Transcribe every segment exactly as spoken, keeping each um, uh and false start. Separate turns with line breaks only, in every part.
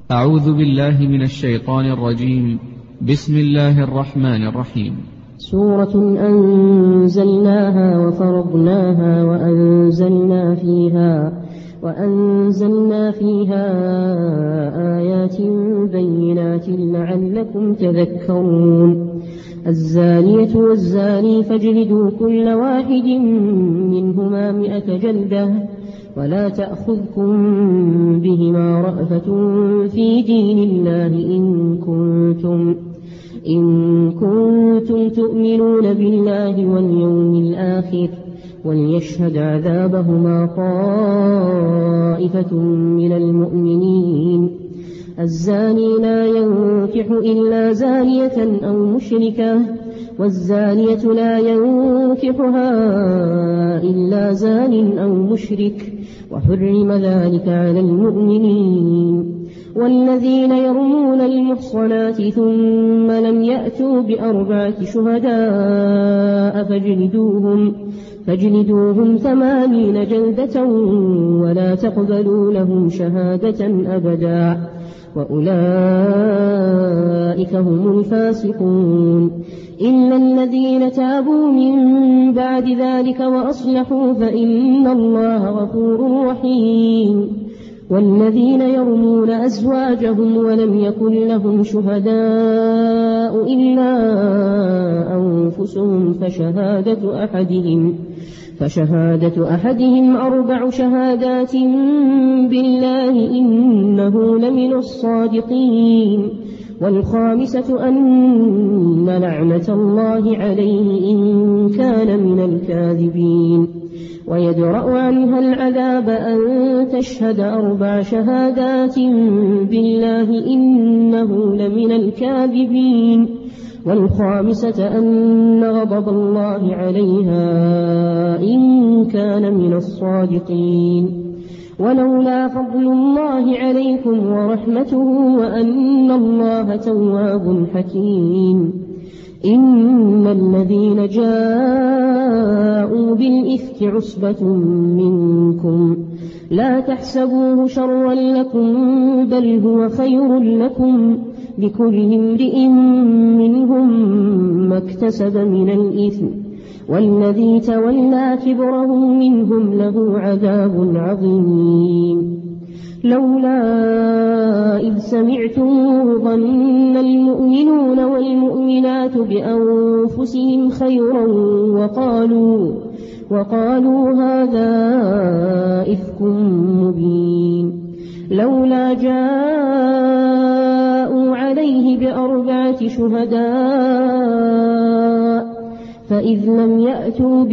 أعوذ بالله من الشيطان الرجيم. بسم الله الرحمن الرحيم.
سورة أنزلناها وفرضناها وأنزلنا فيها وأنزلنا فيها آيات بينات لعلكم تذكرون. الزانية والزاني فاجلدوا كل واحد منهما مئة جلدة ولا تأخذكم بهما رأفة في دين الله إن كنتم إن كنتم تؤمنون بالله واليوم الآخر وليشهد عذابهما طائفة من المؤمنين. الزاني لا ينكح إلا زانية أو مشركة والزانية لا ينكحها إلا زان أو مشرك وحرم ذلك على المؤمنين. والذين يرمون المحصنات ثم لم يأتوا بأربعة شهداء فاجلدوهم فاجلدوهم ثمانين جلدة ولا تقبلوا لهم شهادة أبدا وأولئك هم الفاسقون. إلا الذين تابوا من بعد ذلك وأصلحوا فإن الله غفور رحيم. والذين يرمون أزواجهم ولم يكن لهم شهداء إلا أنفسهم فشهادة أحدهم فشهادة أحدهم أربع شهادات بالله إنه لمن الصادقين. والخامسة أن لعنة الله عليه إن كان من الكاذبين. ويدرأ عنها العذاب أن تشهد أربع شهادات بالله إنه لمن الكاذبين. والخامسة أن غضب الله عليها إن كان من الصادقين. ولولا فضل الله عليكم ورحمته وأن الله تواب حكيم. إن الذين جاءوا بالإفك عصبة منكم لا تحسبوه شرا لكم بل هو خير لكم لكل امرئ منهم ما اكتسب من الإثم والذي تولى كبره منهم له عذاب عظيم. لولا إذ سمعتموه ظن المؤمنون والمؤمنات بأنفسهم خيرا وقالوا, وقالوا هذا إفك مبين. لولا جاءوا عليه بأربعة شهداء فإذ لم يأتوا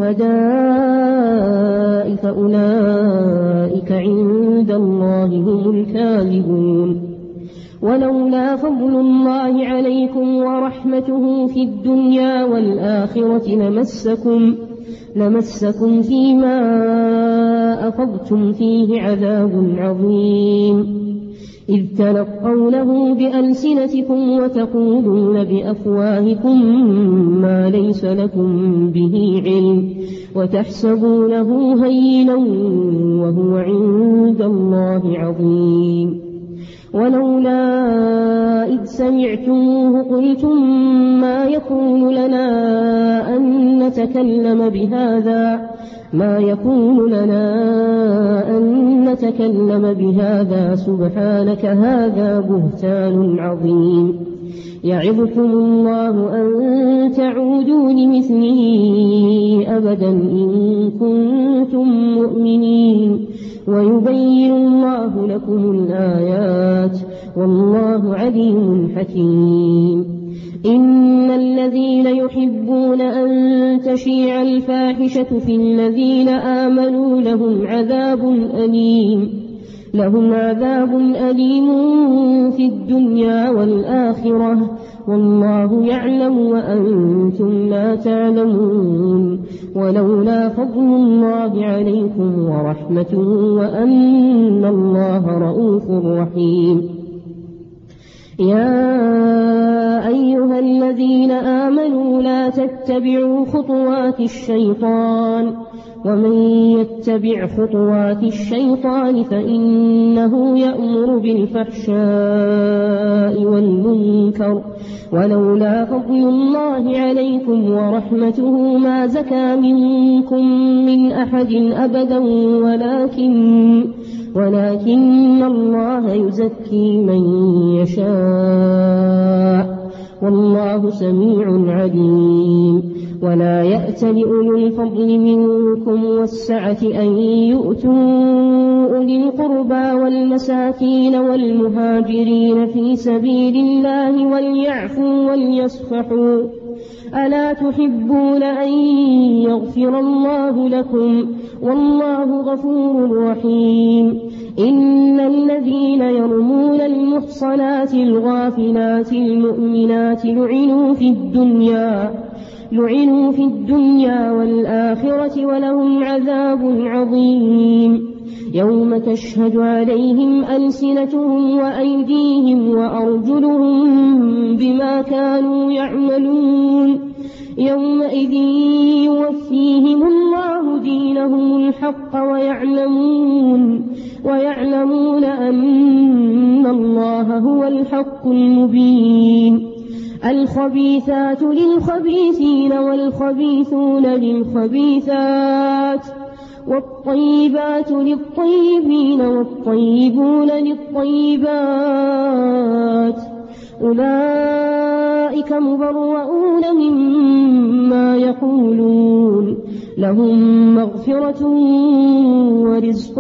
بالشهداء فأولئك عند الله هم الكاذبون. ولولا فضل الله عليكم ورحمته في الدنيا والآخرة لمسكم, لمسكم فيما أخذتم فيه عذاب عظيم. إذ تلقونه بألسنتكم وتقولون بأفواهكم ما ليس لكم به علم وتحسبونه هينا وهو عند الله عظيم. ولولا إذ سمعتموه قلتم ما يكون لنا أن نتكلم بهذا ما يكون لنا أن نتكلم بهذا سبحانك هذا بهتان عظيم. يعظكم الله أن تعودوا لمثله أبدا إن كنتم مؤمنين ويبين الله لكم الآيات والله عليم حكيم. إن الذين يحبون أن تشيع الفاحشة في الذين آمنوا لهم عذاب أليم لهم عذاب أليم في الدنيا والآخرة والله يعلم وأنتم لا تعلمون. ولولا فضل الله عليكم ورحمته وأن الله رؤوف رحيم. يا أيها الذين آمنوا لا تتبعوا خطوات الشيطان ومن يتبع خطوات الشيطان فإنه يأمر بالفحشاء والمنكر ولولا فضل الله عليكم ورحمته ما زكى منكم من أحد أبدا ولكن ولكن الله يزكي من يشاء والله سميع عليم. ولا يأت لأولو الفضل منكم والسعة أن يؤتوا أولي القربى والمساكين والمهاجرين في سبيل الله وليعفوا وليصفحوا ألا تحبون أن يغفر الله لكم والله غفور رحيم. إن الذين يرمون المحصنات الغافلات المؤمنات لعنوا في الدنيا لعنوا في الدنيا والآخرة ولهم عذاب عظيم. يوم تشهد عليهم ألسنتهم وأيديهم وأرجلهم بما كانوا يعملون يومئذ يوفيهم الله دينهم الحق ويعلمون ويعلمون أن الله هو الحق المبين. الخبيثات للخبيثين والخبيثون للخبيثات والطيبات للطيبين والطيبون للطيبات أولئك مبرؤون مما يقولون لهم مغفرة ورزق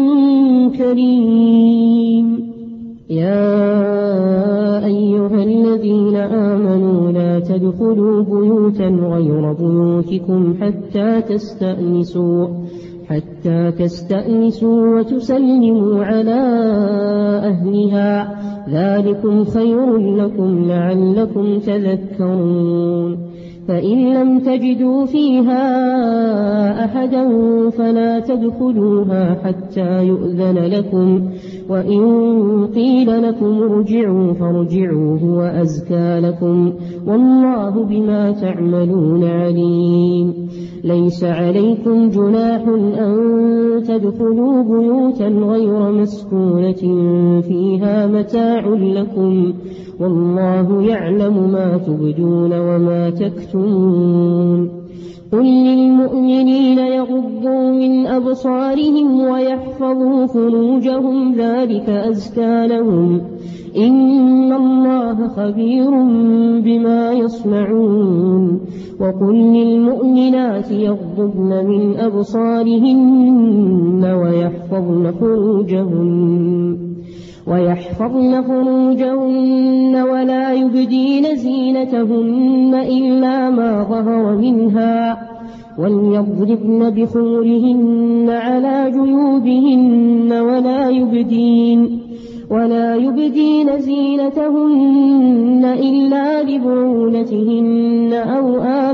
كريم. يا أيها الذين آمنوا لا تدخلوا بيوتا غير بيوتكم حتى تستأنسوا حتى تستأنسوا وتسلموا على أهلها ذلكم خير لكم لعلكم تذكرون. فإن لم تجدوا فيها أحدا فلا تدخلوها حتى يؤذن لكم وإن قيل لكم ارجعوا فارجعوا هو أزكى لكم والله بما تعملون عليم. ليس عليكم جناح أن تدخلوا بيوتا غير مسكونة فيها متاع لكم والله يعلم ما تبدون وما تكتمون. قل للمؤمنين يغضوا من أبصارهم ويحفظوا فروجهم ذلك أزكى لهم إن الله خبير بما يصنعون. وقل للمؤمنات يغضضن من أبصارهن ويحفظن فروجهن ويحفظن فروجهن ولا يبدين زينتهن إلا ما ظهر منها وليضربن بخمرهن على جيوبهن ولا يبدين ولا يبدين زينتهن إلا لبعولتهن أو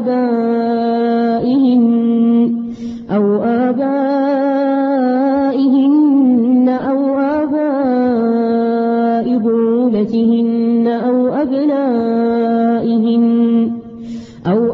آبائهن أو آبائهن أو آباء بعولتهن أو أبنائهن أو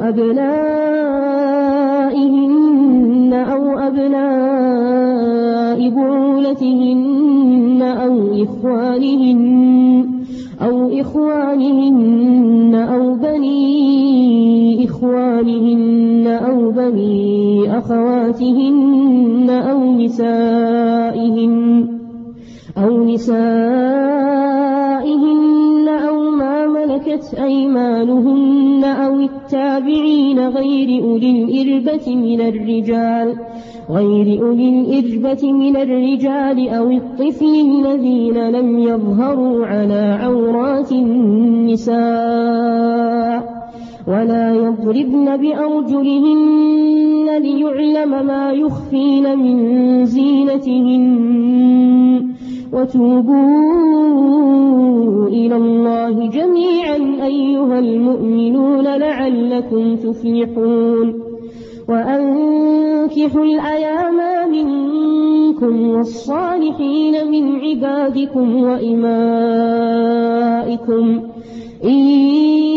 أبنائهن أو أبناء بعولتهن أو إخوانهن أو إخوانهن أو بني إخوانهن أو بني أخواتهن أو نسائهن أو نسائهن أو ما ملكت أيمانهن أو التابعين غير أولي الإربة من الرجال غير أولي الإربة من الرجال أو الطفل الذين لم يظهروا على عورات النساء ولا يضربن بأرجلهن ليعلم ما يخفين من زينتهن وتوبوا إلى الله جميعا أيها المؤمنون لعلكم تفلحون. وأنكحوا الأيام منكم والصالحين من عبادكم وإمائكم إن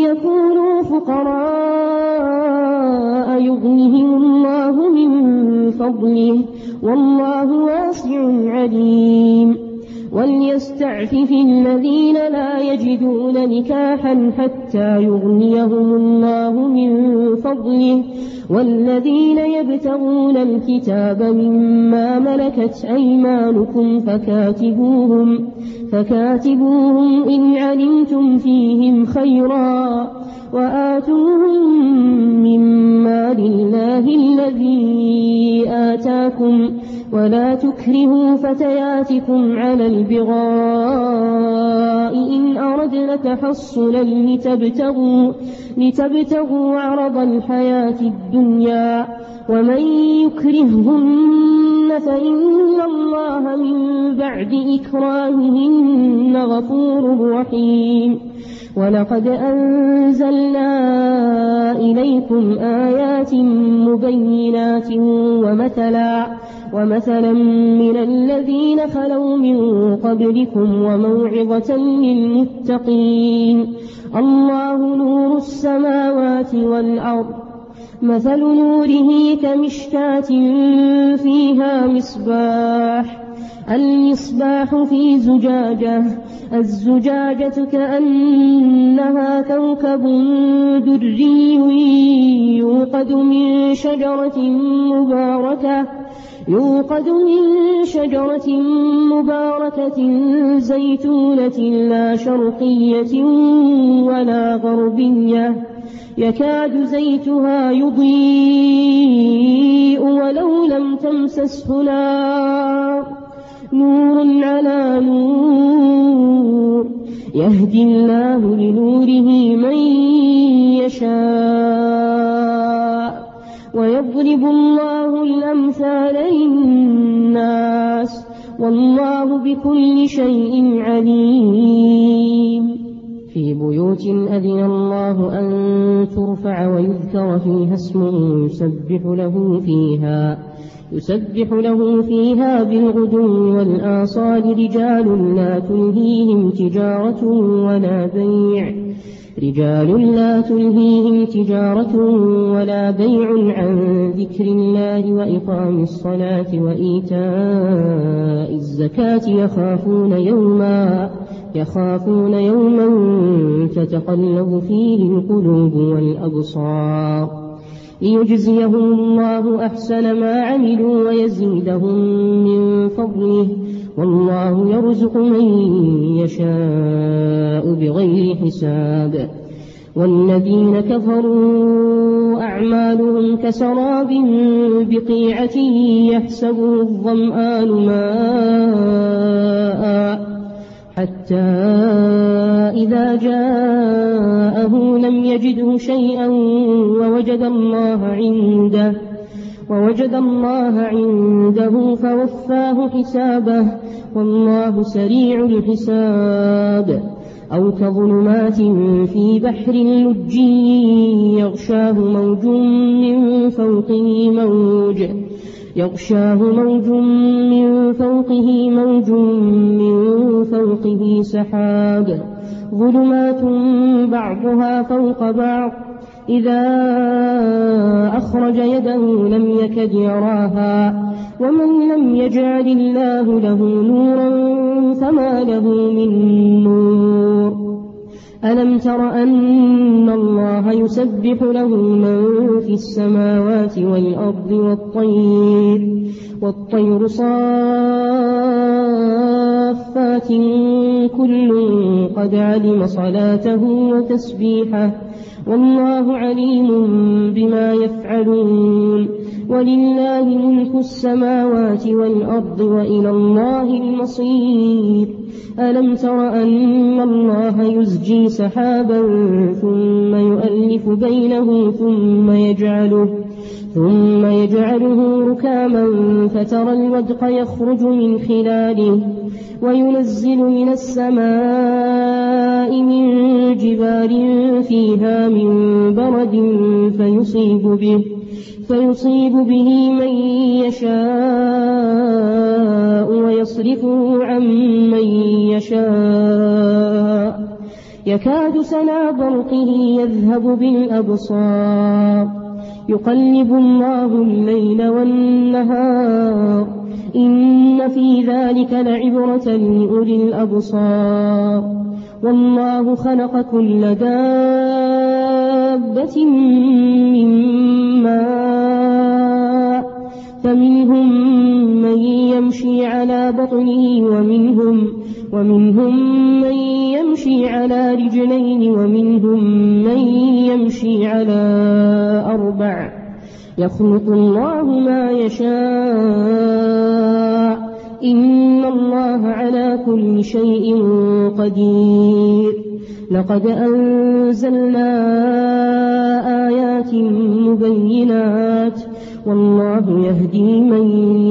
يكونوا فقراء يغنهم الله من فضله والله واسع عليم. وليستعفف الذين لا يجدون نكاحا حتى يغنيهم الله من فضله والذين يبتغون الكتاب مما ملكت أيمانكم فكاتبوهم, فكاتبوهم إن علمتم فيهم خيرا وآتوهم مما لله الذي آتاكم ولا تكرهوا فتياتكم على البغاء إن أردنا تحصنا لتبتغوا, لتبتغوا عرض الحياة الدنيا ومن يكرههن فإن الله من بعد إكراههن غفور رحيم. ولقد أنزلنا إليكم آيات مبينات ومثلا, ومثلا من الذين خلوا من قبلكم وموعظة للمتقين. الله نور السماوات والأرض مثل نوره كمشكاة فيها مصباح المصباح في زجاجة الزجاجة كأنها كوكب دري يوقد من شجرة مباركة يوقد من شجرة مباركة زيتونة لا شرقية ولا غربية يكاد زيتها يضيء ولو لم تمسسه نار نور على نور يهدي الله لنوره من يشاء ويضرب الله الأمثال للناس والله بكل شيء عليم. في بيوت أذن الله أن ترفع ويذكر فيها اسمه يسبح له فيها يسبح له فيها بالغدو والآصال رجال لا تلهيهم تجارة ولا بيع رجال لا تلهيهم تجارة ولا بيع عن ذكر الله وإقام الصلاة وإيتاء الزكاة يخافون يوما يخافون يوما تتقلب فيه القلوب والأبصار ليجزيهم الله أحسن ما عملوا ويزيدهم من فضله والله يرزق من يشاء بغير حساب. والذين كفروا أعمالهم كسراب بقيعة يحسبه الظمآن ماء حتى إذا جاءه لم يجده شيئا ووجد الله عنده ووجد الله عنده فوفاه حسابه والله سريع الحساب. أو كظلمات في بحر لج يغشاه موج من فوقه موج يغشاه موج من فوقه موج من فوقه سحاب ظلمات بعضها فوق بعض إذا أخرج يده لم يكد يراها ومن لم يجعل الله له نورا فما له من نور. ألم تر أن الله يسبح له من في السماوات والأرض والطير والطير صافات كل قد علم صلاته وتسبيحه والله عليم بما يفعلون. ولله ملك السماوات والأرض وإلى الله المصير. ألم تر أن الله يزجي سحابا ثم يؤلف بينه ثم يجعله ثم يجعله ركاما فترى الودق يخرج من خلاله وينزل من السماء من جبال فيها من برد فيصيب به فيصيب به من يشاء ويصرفه عن من يشاء يكاد سنا برقه يذهب بالأبصار يقلب الله الليل والنهار إن في ذلك لعبرة لأولي الأبصار والله خلق كل دابة من ماء فمنهم من يمشي على بطنه ومنهم, ومنهم من يمشي على رجلين ومنهم من يمشي على أربع يخلق الله ما يشاء إن الله على كل شيء قدير لقد أنزلنا آيات مبينات والله يهدي من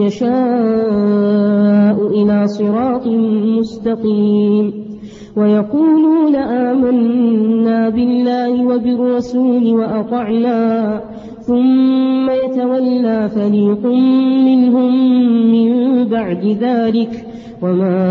يشاء إلى صراط مستقيم ويقولون آمنا بالله وبالرسول وأطعنا ثم يتولى فريق منهم من بعد ذلك وما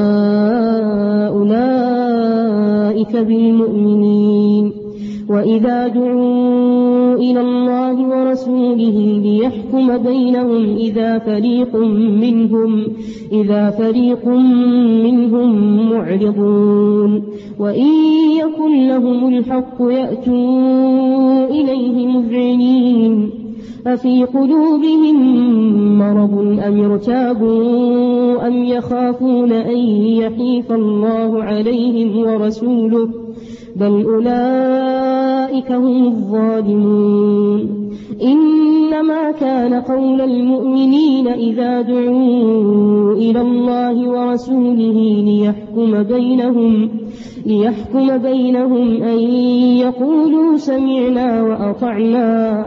أولئك بالمؤمنين وإذا دعوا إلى الله ورسوله ليحكم بينهم إذا فريق منهم إذا فريق منهم معرضون وإن يكن لهم الحق يأتوا إليه مذعنين أفي قلوبهم مرض أم ارتابوا أم يخافون أن يحيف الله عليهم ورسوله بل أولئك هم الظالمون إنما كان قول المؤمنين إذا دعوا إلى الله ورسوله ليحكم بينهم ليحكم بينهم أن يقولوا سمعنا وأطعنا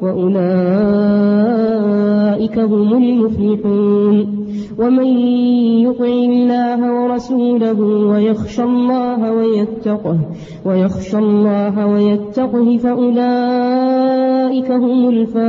وأولئك هم المفلحون ومن يطع الله ورسوله ويخشى الله ويتقه ويخشى الله ويتقه فأولئك هم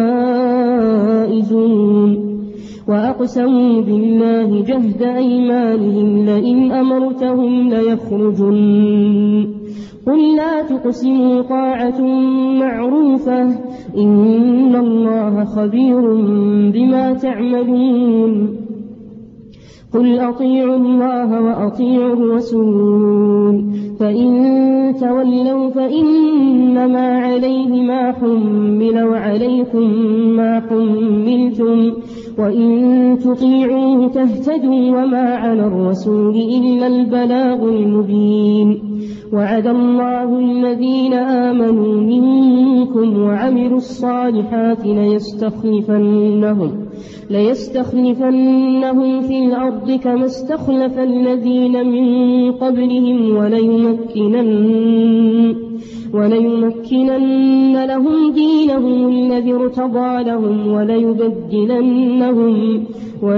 الفائزون وأقسموا بالله جهد أيمانهم لئن أمرتهم ليخرجن قل لا تقسموا طاعة معروفة إن الله خبير بما تعملون قل أطيعوا الله وأطيعوا الرسول فإن تولوا فإنما عليه ما حمل وعليكم ما حملتم وإن تطيعوه تهتدوا وما على الرسول إلا البلاغ المبين وعد الله الذين آمنوا منكم وعملوا الصالحات ليستخلفنهم ليستخلفنهم في الأرض كما استخلف الذين من قبلهم وليمكنن وليمكنن لهم دينهم الذي ارتضى لهم وليبدلنهم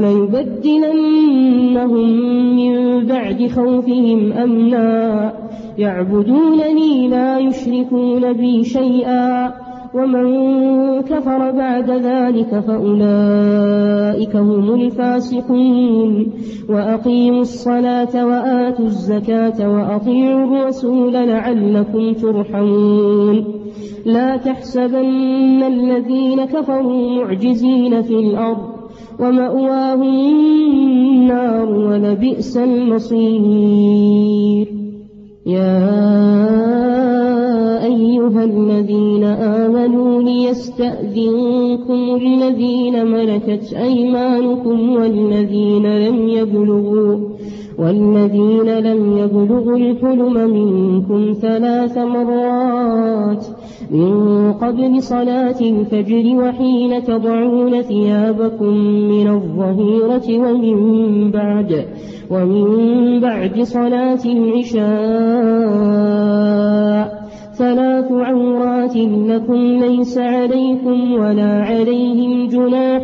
وليبدلنهم من بعد خوفهم أمنا يعبدونني لا يشركون بي شيئا ومن كفر بعد ذلك فأولئك هم الفاسقون وأقيموا الصلاة وآتوا الزكاة وأطيعوا الرسول لعلكم ترحمون لا تحسبن الذين كفروا معجزين في الأرض ومأواهم النار ولبئس المصير يا أيها الذين آمنوا ليستأذنكم الذين ملكت أيمانكم والذين لم يبلغوا والذين لم يبلغوا الحلم منكم ثلاث مرات من قبل صلاة الفجر وحين تضعون ثيابكم من الظهيرة ومن بعد ومن بعد صلاة العشاء ثلاث عورات لكم ليس عليكم ولا عليهم جناح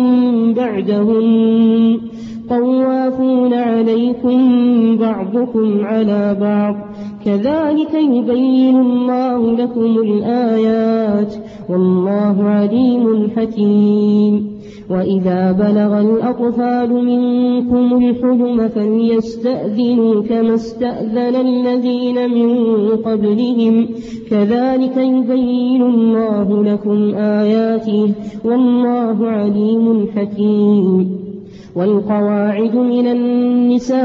بعدهم طوافون عليكم بعضكم على بعض كذلك يبين الله لكم الآيات والله عليم حكيم وإذا بلغ الأطفال منكم الحلم فليستأذنوا كما استأذن الذين من قبلهم كذلك يبين الله لكم آياته والله عليم حكيم. والقواعد من النساء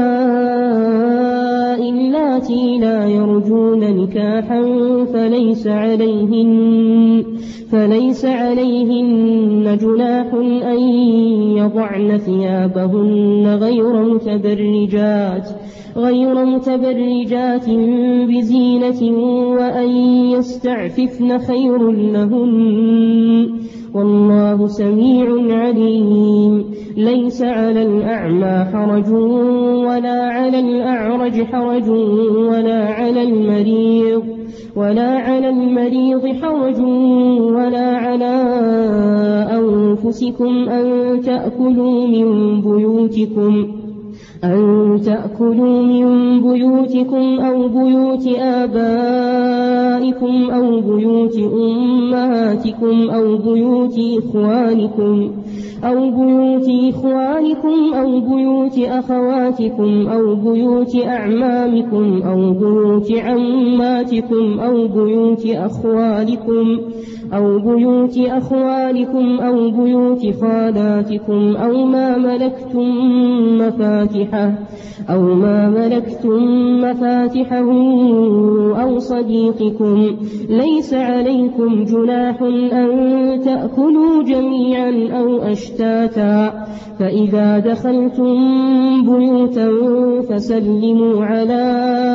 اللاتي لا يرجون نكاحا فليس عليهن فليس عليهن جناح أن يضعن ثيابهن غير متبرجات غير متبرجات بزينة وأن يستعففن خير لهن والله سميع عليم. ليس على الأعمى حرج ولا على الأعرج حرج ولا على المريض ولا على المريض حرج ولا على أنفسكم أن تأكلوا من بيوتكم أن تأكلوا من بيوتكم أو بيوت آبائكم أو بيوت أمهاتكم أو بيوت إخوانكم أو بيوت إخوانكم أو بيوت أخواتكم أو بيوت أعمامكم أو بيوت عماتكم أو بيوت أخوالكم أو بيوت أخوالكم أو بيوت خالاتكم أو ما ملكتم مفاتحه أو ما ملكتم مفاتحه أو صديقكم. ليس عليكم جناح أن تأكلوا جميعا أو أشتاتا فإذا دخلتم بيوتا فسلموا على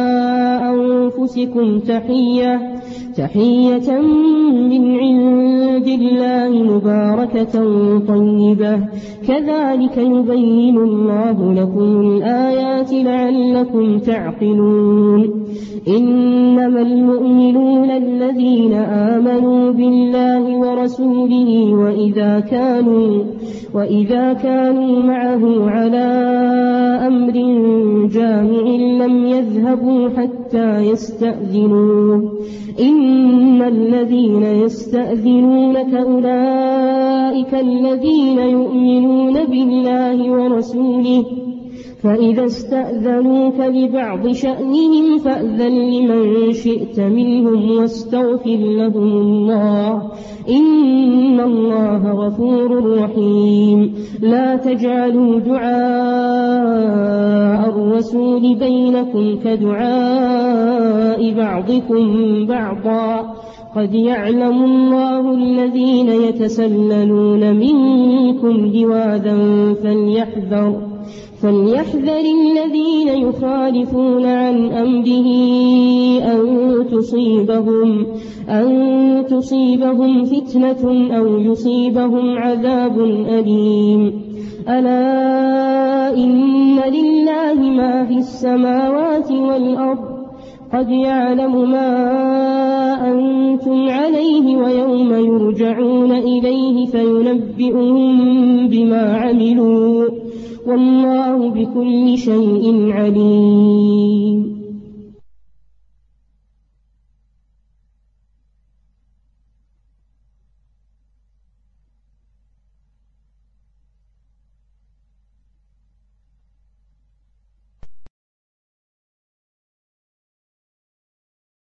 أنفسكم تحية تحية من عند الله مباركة طيبة كذلك يبين الله لكم الآيات لعلكم تعقلون. إنما المؤمنون الذين آمنوا بالله ورسوله وإذا كانوا وإذا كانوا معه على أمر جامع لم يذهبوا حتى يستأذنوه. إن الذين يستأذنونك أولئك الذين يؤمنون بالله ورسوله فإذا استأذنوك لبعض شأنهم فأذن لمن شئت منهم واستغفر لهم الله إن الله غفور رحيم. لا تجعلوا دعاء الرسول بينكم كدعاء بعضكم بعضا قد يعلم الله الذين يتسللون منكم لواذا فليحذر فليحذر الذين يخالفون عن أمره أن تصيبهم أن تصيبهم فتنة أو يصيبهم عذاب أليم. ألا إن لله ما في السماوات والأرض قد يعلم ما أنتم عليه ويوم يرجعون إليه فينبئهم بما عملوا والله بكل شيء عليم.